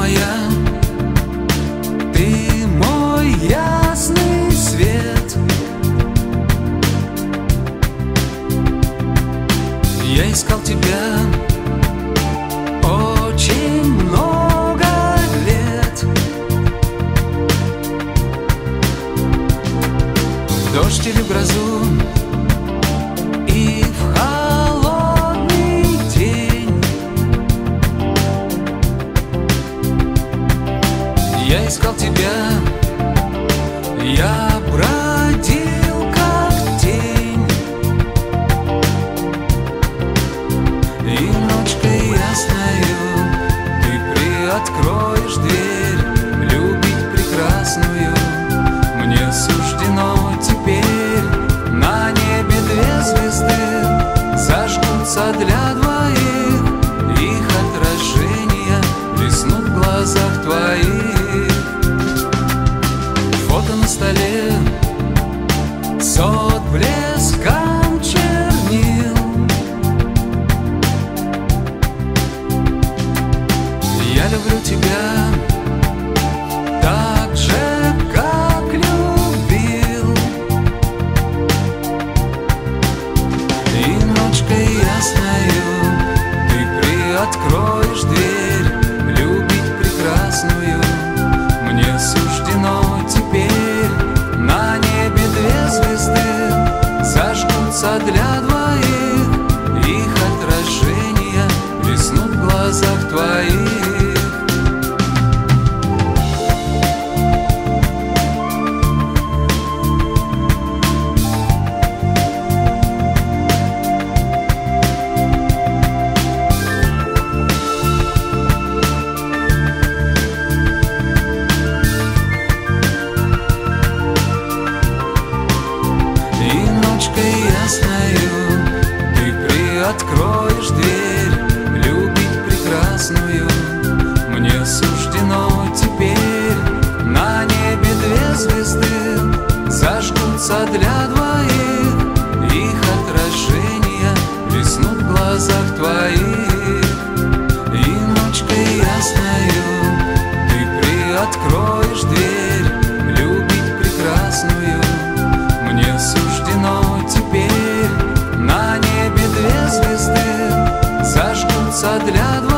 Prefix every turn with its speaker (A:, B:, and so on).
A: моя, ты мой ясный свет. Я искал тебя очень много лет. В дождь или в грозу и в холодный день я искал тебя, я бродил как тень. И ночкой ясною ты приоткроешь дверь, любить прекрасную мне суждено теперь. На небе две звезды зажгутся для двоих, их отражения блеснут в глазах твоих. Фото на столе с отблеском чернил. Я люблю тебя так же, как любил. И ночкой ясною ты приоткроешь дверь, любить прекрасную мне суждено теперь. На небе две звезды зажгутся для двоих, их отражения блеснут в глазах твоих. Ты приоткроешь дверь, любить прекрасную мне суждено теперь. На небе две звезды зажгутся для двоих, их отражения блеснут в глазах твоих. И ночкой ясною ты приоткроешь дверь, любить прекрасную мне суждено теперь. На небе две звезды зажгутся для двоих.